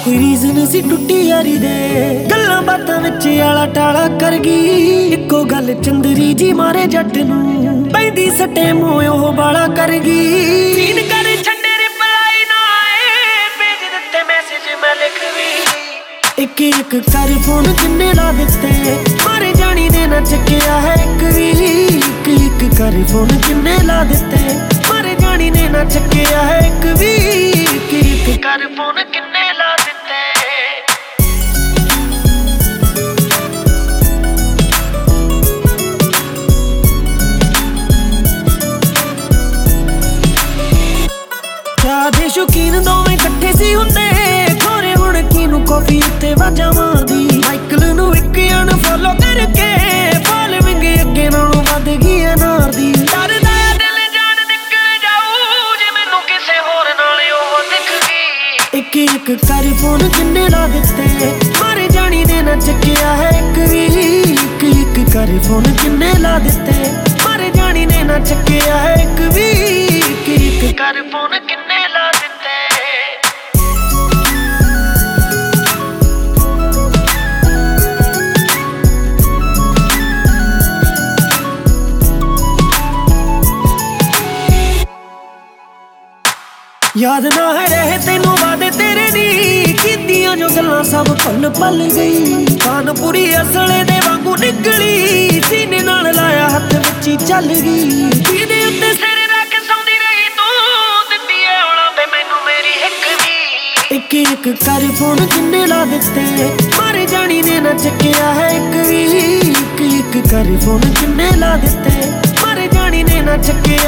Reason ਸੀ ਟੁੱਟੀ ਯਾਰੀ ਦੇ, ਗੱਲਾਂ ਬਾਤਾਂ ਵਿੱਚ ਆਲਾ ਟਾਲਾ ਕਰ ਗਈ। ਇੱਕੋ ਗੱਲ ਚੰਦਰੀ ਜੀ ਮਾਰੇ ਜੱਟ ਨੂੰ, ਪੈਂਦੀ ਸੱਟੇ ਮੋਹ ਉਹ ਬਾਲਾ ਕਰ ਗਈ। ਸੀਨ ਕਰ ਛੱਡੇ ਰਿਪਲਾਈ ਨਾ ਆਏ, ਭੇਜ ਦਿੱਤੇ ਮੈਸੇਜ ਮੈਂ ਲਿਖ ਵੀ। ਇੱਕ ਇੱਕ ਕਰ ਫੋਨ ਕਿੰਨੇ ਲਾ ਦਿੱਤੇ, ਮਾਰੇ ਜਾਣੀ ਨੇ ਨਾ ਚੱਕਿਆ ਹੈ ਇੱਕ ਵੀ। ਇੱਕ ਇੱਕ ਕਰ ਫੋਨ ਕਿੰਨੇ ਲਾ ਦਿੱਤੇ, ਮਾਰੇ ਜਾਣੀ ਨੇ ਨਾ ਚੱਕਿਆ ਹੈ ਇੱਕ ਵੀ। ਇੱਕ ਇੱਕ ਕਰ ਫੋਨ ਕਿੰਨੇ ਲਾ ਦਿੱਤੇ। ਚਾਹ ਦੇ ਸ਼ੌਕੀਨ ਦੋਵੇਂ ਇਕੱਠੇ ਸੀ ਹੁੰਦੇ, ਖੋਰੇ ਹੁਣ ਕਿਨੂੰ ਕਾਫੀ ਉੱਤੇ ਵਾਜਾਂ ਮਾਰਦੀ। ਮਾਈਕਲ ਨੂੰ ਇੱਕ ਅਨਫੋਲੋ ਕਰਕੇ ਫਾਲੋਇੰਗ ਅੱਗੇ ਨਾਲੋਂ ਵੱਧ ਗਈ ਅਨਾਰ ਦੀ। ਡਰਦਾ ਦਿਲ ਜਾਨ ਨਿਕਲ ਜਾਊ ਜੇ ਮੈਨੂੰ ਕਿਸੇ ਹੋਰ ਨਾਲ ਉਹ ਦਿਖ ਗਈ। ਇੱਕ ਇੱਕ ਕਰ ਫੋਨ ਕਿੰਨੇ ਲਾ ਦਿੱਤੇ, ਮਾਰੇ ਜਾਣੀ ਨੇ ਨਾ ਚੱਕਿਆ ਹੈ ਇੱਕ ਵੀ। ਇੱਕ ਇੱਕ ਕਰ ਫੋਨ ਕਿੰਨੇ ਲਾ ਦਿੱਤੇ, ਮਾਰੇ ਜਾਣੀ ਨੇ ਨਾ ਚੱਕਿਆ ਹੈ ਇੱਕ ਵੀ। ਇੱਕ ਇੱਕ ਕਰ ਫੋਨ ਕਿੰਨੇ ਲਾ ਦਿੱਤੇ। ਯਾਦ ਨਾ ਹੈ ਰਹੇ ਤੈਨੂੰ ਵਾਦੇ ਤੇਰੇ ਦੀ, ਕੀਤੀਆਂ ਜੋ ਗੱਲਾਂ ਸਭ ਭੁੱਲ ਭੱਲ ਗਈ। ਕਾਨਪੁਰੀ ਅਸਲੇ ਦੇ ਵਾਂਗੂ ਨਿਕਲੀ, ਸੀਨੇ ਨਾਲ ਲਾਇਆ ਹੱਥ ਵਿੱਚ ਹੀ ਚੱਲ ਗਈ। ਜਿਹਦੇ ਉੱਤੇ ਸਿਰ ਰੱਖ ਸੌਂਦੀ ਰਹੀ ਤੂੰ, ਦਿੱਤੀ ਏ ਔਲਾਂ ਤੇ ਮੈਨੂੰ ਮੇਰੀ ਹਿੱਕ ਵੀ। ਇੱਕ ਇੱਕ ਕਰ ਫੋਨ ਕਿੰਨੇ ਲਾ ਦਿੱਤੇ, ਮਾਰੇ ਜਾਣੀ ਨੇ ਨਾ ਚੱਕਿਆ ਹੈ ਇੱਕ ਵੀ। ਇੱਕ ਇੱਕ ਕਰ ਫੋਨ ਕਿੰਨੇ ਲਾ ਦਿੱਤੇ, ਮਾਰੇ ਜਾਣੀ ਨੇ ਨਾ ਚੱਕਿਆ